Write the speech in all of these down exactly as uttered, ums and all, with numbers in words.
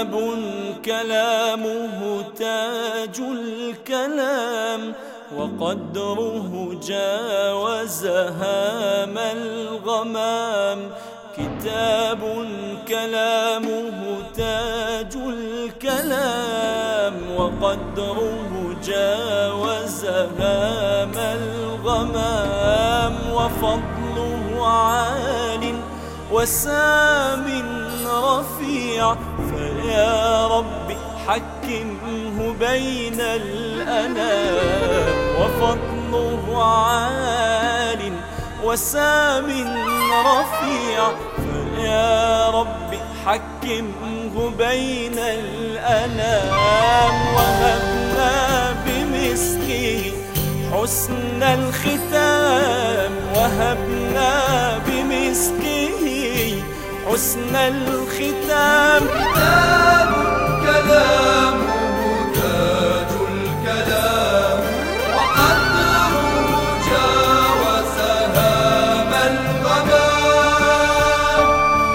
كتاب كلامه تاج الكلام، وقدره جاوز هام الغمام. كتاب كلامه تاج الكلام، وقدره جاوز هام الغمام. وفضله عال وسام رفيع، فيا رب حكمه بين الأنام. وفضله عال وسام رفيع، فيا رب حكمه بين الأنام. وهبنا بمسكه حسن الختام، وهبنا بمسكه حسن الختام. كتاب كلامه تاج الكلام، وقدره جاوز هام الغمام.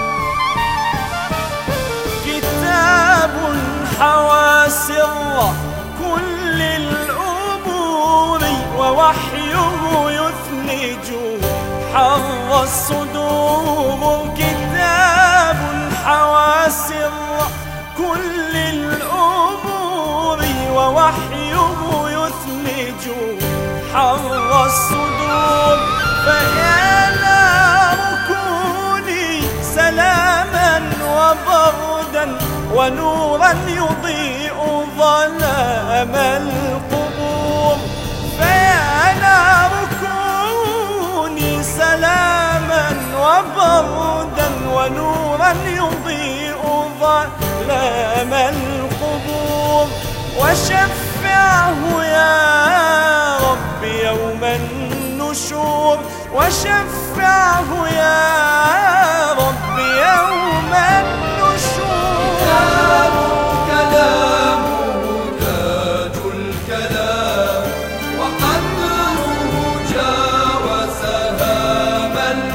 كتاب حوى سر كل الأمور، ووحيه يثلج حر الصدور. كتاب حوى سر كل الأمور، ووحيه يثلج حر الصدور. فيا نار كوني سلاما وبردا، ونورا يضيء ظلام القبور. فيا نار كوني سلاما وبردا، ونورا يضيء ظلام القبور. وشفعه يا رب يوم النشور، وشفعه يا رب يوم النشور. كتاب كلامه تاج الكلام، وقدره جاوز هام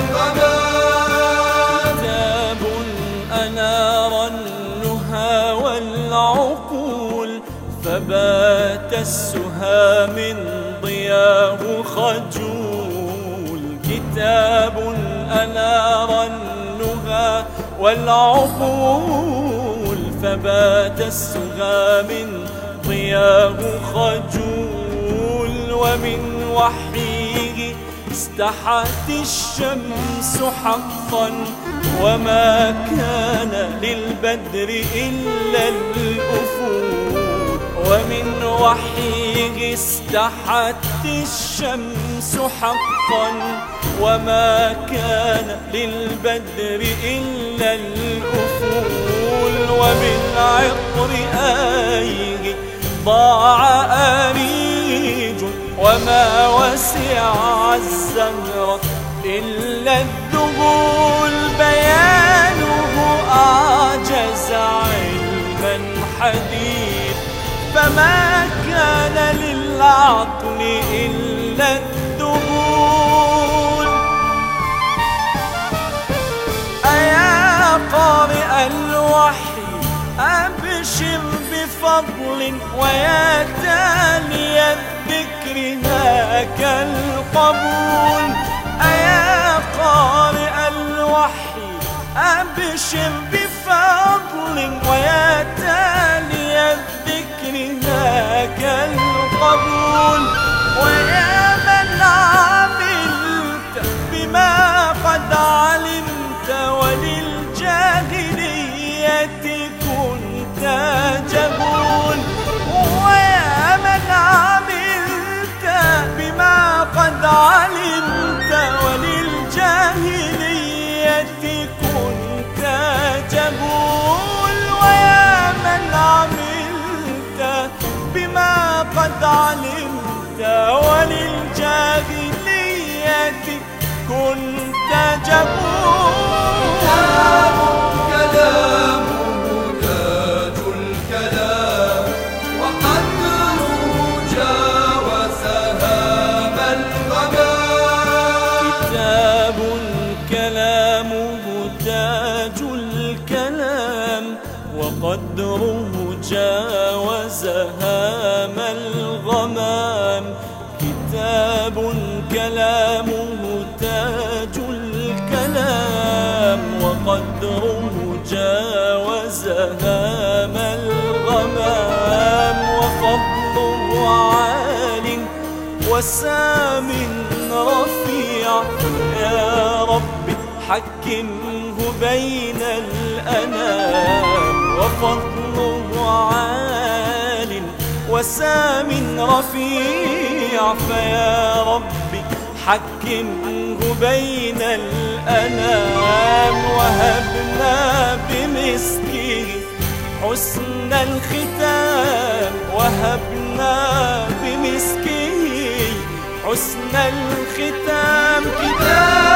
الغمام. كتاب أنار النهى والعقول، فبات السها من ضياه خجول. كتاب أنار النهى والعقول، فبات السها من ضياه خجول. ومن وحيه استحت الشمس حقا، وما كان للبدر إلا الأفول. ومن وحيه استحت الشمس حقا، وما كان للبدر إلا الأفول. ومن عطر آيه ضاع آريج، وما وسع الزهر إلا الذبول. بيانه أعجز علما حديث، فما كان للعقل إلا الذبول. أيا قارئ الوحي أبشر بفضل، ويا تالي الذكر هاك القبول. أيا قارئ الوحي أبشر بفضل، ويا تالي الذكر هاك القبول. ويا من عملت بما قد علمت، وللجاهلية كنت جبول. ويا من عملت بما قد علمت، وللجاهلية كنت جبول. ويا من عملت بما قد علمت، وللجاهلية كنت جبول. كتاب كلامه تاج الكلام، وقدره جاوز هام الغمام. كتاب كلامه تاج الكلام، وقدره وقدره جاوز هام الغمام. كتاب كلامه تاج الكلام، وقدره جاوز هام الغمام. وفضله عال وسام رفيع، يا رب حكمه بين الأنام. وفضله عال وسام رفيع، فيا رب حكمه بين الأنام. وهبنا بمسكه حسن الختام، وهبنا بمسكه حسن الختام. كتاب